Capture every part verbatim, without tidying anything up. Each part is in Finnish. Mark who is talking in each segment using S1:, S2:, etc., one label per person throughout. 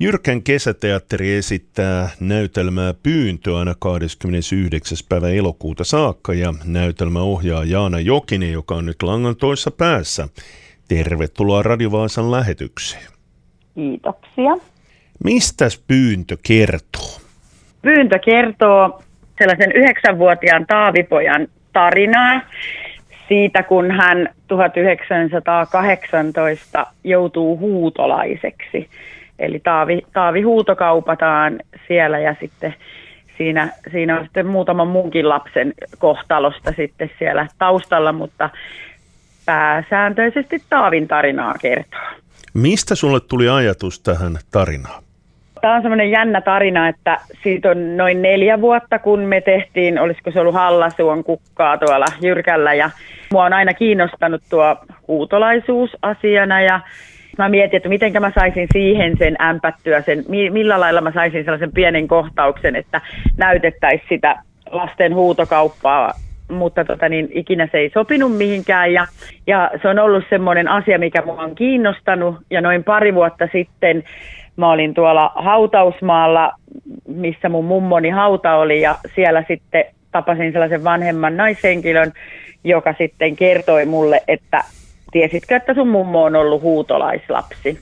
S1: Jyrkän kesäteatteri esittää näytelmää Pyyntö aina kahdeskymmenesyhdeksäs päivä elokuuta saakka ja näytelmä ohjaa Jaana Jokinen, joka on nyt langan toisessa päässä. Tervetuloa Radio Vaasan lähetykseen.
S2: Kiitoksia.
S1: Mistäs Pyyntö kertoo?
S2: Pyyntö kertoo sellaisen yhdeksänvuotiaan Taavipojan tarinaa siitä, kun hän tuhatyhdeksänsataakahdeksantoista joutuu huutolaiseksi. Eli Taavi, Taavi huutokaupataan siellä ja sitten siinä, siinä on sitten muutaman muunkin lapsen kohtalosta sitten siellä taustalla, mutta pääsääntöisesti Taavin tarinaa kertoo.
S1: Mistä sulle tuli ajatus tähän tarinaan?
S2: Tämä on semmoinen jännä tarina, että siitä on noin neljä vuotta, kun me tehtiin, olisiko se ollut Hallasuon kukkaa tuolla Jyrkällä. Ja mua on aina kiinnostanut tuo huutolaisuus asiana ja mä mietin, että miten mä saisin siihen sen ämpättyä, sen, millä lailla mä saisin sellaisen pienen kohtauksen, että näytettäisiin sitä lasten huutokauppaa, mutta tota, niin, ikinä se ei sopinut mihinkään ja, ja se on ollut semmoinen asia, mikä mua on kiinnostanut ja noin pari vuotta sitten mä olin tuolla hautausmaalla, missä mun mummoni hauta oli ja siellä sitten tapasin sellaisen vanhemman naishenkilön, joka sitten kertoi mulle, että tiesitkö, että sun mummo on ollut huutolaislapsi.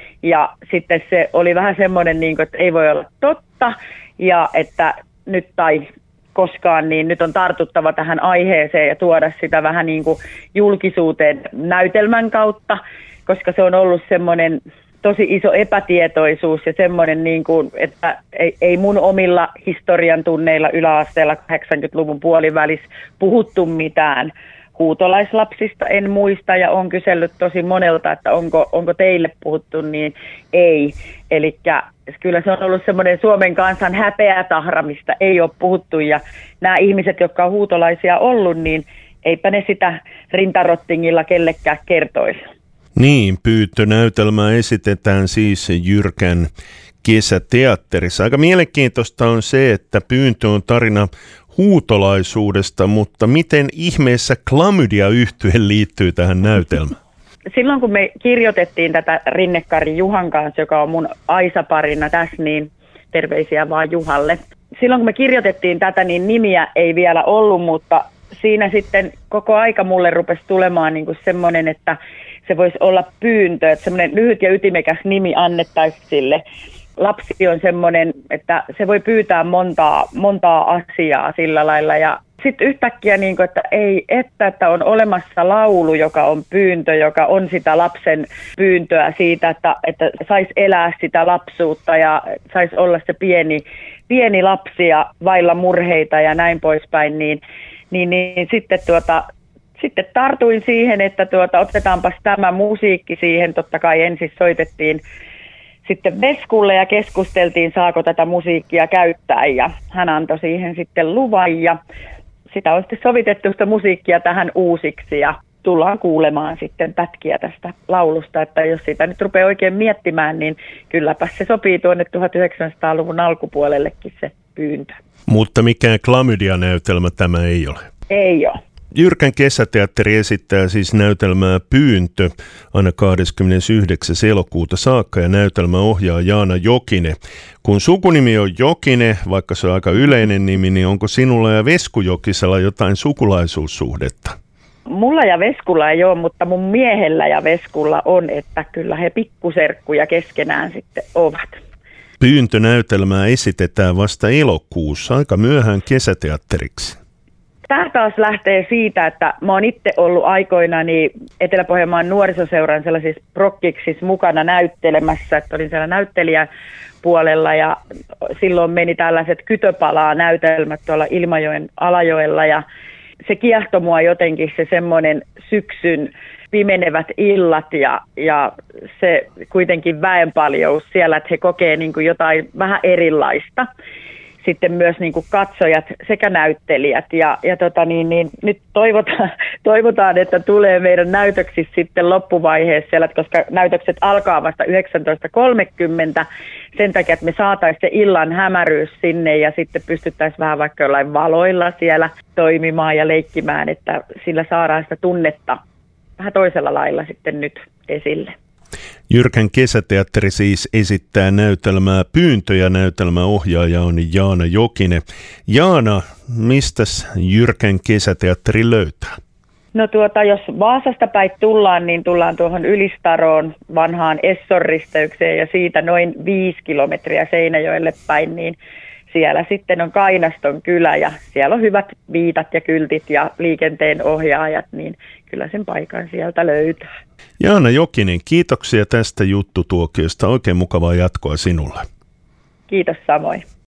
S2: Ja sitten se oli vähän semmoinen, niin kuin, että ei voi olla totta ja että nyt tai koskaan, niin nyt on tartuttava tähän aiheeseen ja tuoda sitä vähän niin kuin julkisuuteen näytelmän kautta, koska se on ollut semmoinen tosi iso epätietoisuus ja semmoinen, niin kuin, että ei, ei mun omilla historian tunneilla yläasteella kahdeksankymmentäluvun puolivälissä puhuttu mitään huutolaislapsista, en muista ja on kysellyt tosi monelta, että onko, onko teille puhuttu, niin ei. Eli kyllä se on ollut semmoinen Suomen kansan häpeätahra, mistä ei ole puhuttu ja nämä ihmiset, jotka on huutolaisia ollut, niin eipä ne sitä rintarottingilla kellekään kertoisi.
S1: Niin, Pyyntö-näytelmää esitetään siis Jyrkän kesäteatterissa. Aika mielenkiintoista on se, että Pyyntö on tarina huutolaisuudesta, mutta miten ihmeessä klamydia-yhtye liittyy tähän näytelmään?
S2: Silloin kun me kirjoitettiin tätä Rinnekari Juhan kanssa, joka on mun Aisa-parina tässä, niin terveisiä vaan Juhalle. Silloin kun me kirjoitettiin tätä, niin nimiä ei vielä ollut, mutta siinä sitten koko aika mulle rupesi tulemaan niin kuin semmoinen, että se voisi olla pyyntö, että semmoinen lyhyt ja ytimekäs nimi annettaisiin sille. Lapsi on semmoinen, että se voi pyytää montaa, montaa asiaa sillä lailla. Ja sitten yhtäkkiä, niin kuin, että ei, että, että on olemassa laulu, joka on pyyntö, joka on sitä lapsen pyyntöä siitä, että, että saisi elää sitä lapsuutta ja saisi olla se pieni, pieni lapsi ja vailla murheita ja näin poispäin, niin, niin, niin sitten tuota... Sitten tartuin siihen, että tuota, otetaanpas tämä musiikki siihen. Totta kai ensin soitettiin sitten Veskulle ja keskusteltiin, saako tätä musiikkia käyttää. Ja hän antoi siihen sitten luvan ja sitä on sitten sovitettu sitä musiikkia tähän uusiksi. Ja tullaan kuulemaan sitten pätkiä tästä laulusta, että jos sitä nyt rupeaa oikein miettimään, niin kylläpä se sopii tuonne tuhatyhdeksänsataaluvun alkupuolellekin se pyyntö.
S1: Mutta mikään klamydia-näytelmä tämä ei ole.
S2: Ei ole.
S1: Jyrkän kesäteatteri esittää siis näytelmää Pyyntö aina kahdeskymmenesyhdeksäs elokuuta saakka ja näytelmä ohjaa Jaana Jokinen. Kun sukunimi on Jokinen, vaikka se on aika yleinen nimi, niin onko sinulla ja Vesku Jokisella jotain sukulaisuussuhdetta?
S2: Mulla ja Veskulla ei ole, mutta mun miehellä ja Veskulla on, että kyllä he pikkuserkkuja keskenään sitten ovat.
S1: Pyyntönäytelmää esitetään vasta elokuussa, aika myöhään kesäteatteriksi.
S2: Tämä taas lähtee siitä, että mä oon itse ollut aikoinani Etelä-Pohjanmaan nuorisoseuran sellaisissa prokkiksissa mukana näyttelemässä, että olin siellä näyttelijäpuolella ja silloin meni tällaiset kytöpalaa näytelmät tuolla Ilmajoen alajoella ja se kiehtoi mua jotenkin se semmoinen syksyn pimenevät illat ja, ja se kuitenkin väenpaljous siellä, että he kokee niin kuin jotain vähän erilaista. Sitten myös niin kuin katsojat sekä näyttelijät ja, ja tota niin, niin, nyt toivotaan, toivotaan, että tulee meidän näytöksissä sitten loppuvaiheessa siellä, koska näytökset alkaa vasta yhdeksäntoista kolmekymmentä sen takia, että me saataisiin se illan hämäryys sinne ja sitten pystyttäisiin vähän vaikka jollain valoilla siellä toimimaan ja leikkimään, että sillä saadaan sitä tunnetta vähän toisella lailla sitten nyt esille.
S1: Jyrkän kesäteatteri siis esittää näytelmää Pyyntö ja näytelmäohjaaja on Jaana Jokinen. Jaana, mistäs Jyrkän kesäteatteri löytää?
S2: No tuota, jos Vaasasta päin tullaan, niin tullaan tuohon Ylistaroon vanhaan Esson-risteykseen ja siitä noin viisi kilometriä Seinäjoelle päin, niin siellä sitten on Kainaston kylä ja siellä on hyvät viitat ja kyltit ja liikenteen ohjaajat, niin kyllä sen paikan sieltä löytää.
S1: Jaana Jokinen, kiitoksia tästä juttutuokiosta. Oikein mukavaa jatkoa sinulle.
S2: Kiitos samoin.